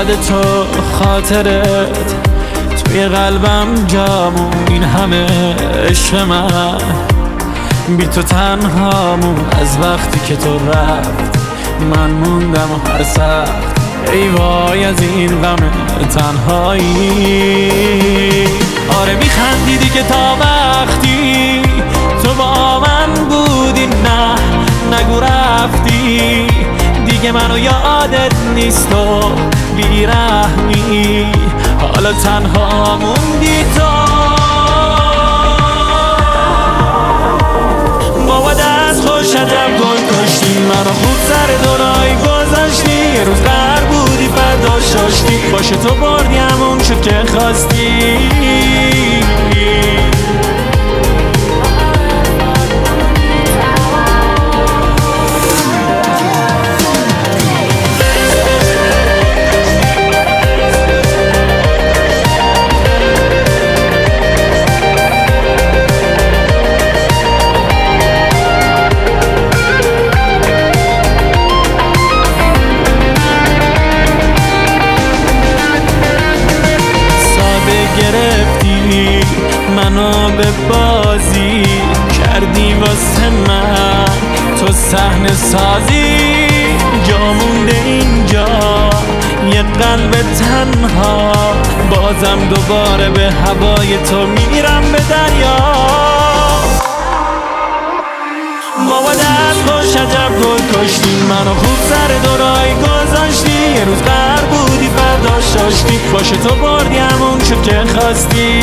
یاد تو خاطرت توی قلبم جامون، این همه عشق من بی تو تنهامون. از وقتی که تو رفت من موندم هر سخت، ای وای از این غم تنهایی. آره میخندیدی که تا وقتی تو با من بودی، نه نگو رفتی دیگه منو یادت نیست و بیرحمی، حالا تنها موندی تو. بابا دست خوش عجب گل کشتی، منو خوب سر دورایی گذاشتی، یه روز قرار بودی فردا شاشتی، باشه تو بردی همون شد که خواستی. گرفتی منو به بازی کردی واسه من، تو صحنه سازی جا مونده اینجا یه قلب تنها، بازم دوباره به هوای تو میرم به دریا. بابا دست خوش عجب گل کشتی، منو خوب سر دورایی گذاشتی، یه روز قرار بودی فردا شاشتی، باشه تو بردی همون شد که خواستی.